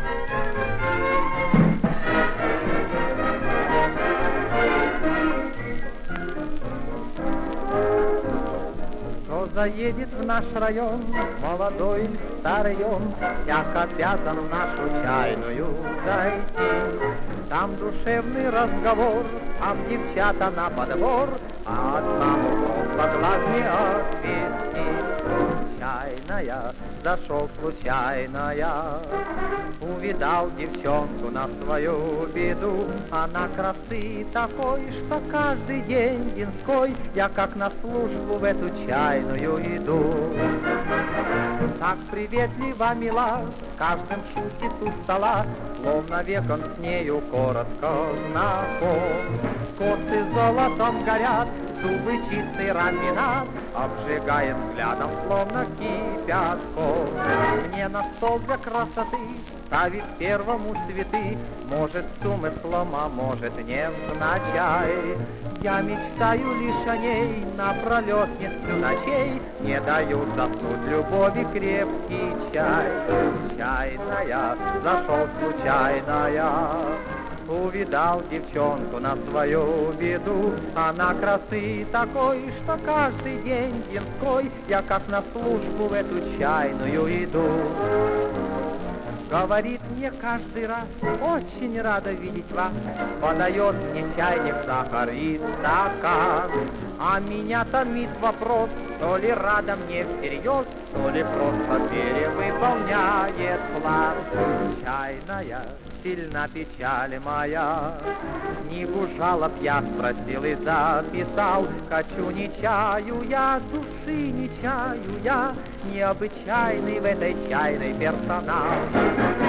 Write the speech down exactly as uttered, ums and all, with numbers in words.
Кто заедет в наш район, молодой или старый он, всяк обязан в нашу чайную зайти. Там душевный разговор, а в девчата на подбор, а одному просто глаз не отвести. Чайная, зашел случайная, увидал девчонку на свою беду. Она красы такой, что каждый день динской я как на службу в эту чайную иду. Так приветлива, мила, с каждым шутит у стола, словно век он с нею коротко знаком. Косы золотом горят, зубы чистый раминат, обжигает взглядом, словно кипятком. Мне на стол для красоты ставит первому цветы, может, с умыслом, а может, невзначай. Я мечтаю лишь о ней, напролет не сплю ночей, не дают заснуть любови крепкий чай. Чайная, зашел случайная, увидал девчонку на свою беду. Она красы такой, что каждый день динской я как на службу в эту чайную иду. Говорит мне каждый раз, очень рада видеть вас, подает мне чайник, сахар и стакан. А меня томит вопрос, то ли рада мне всерьез, то ли просто перевыполняет план. Чайная, сильна печаль моя, книгу жалоб я спросил и записал. Хочу не чаю я, души не чаю я, необычайный в этой чайной персонал.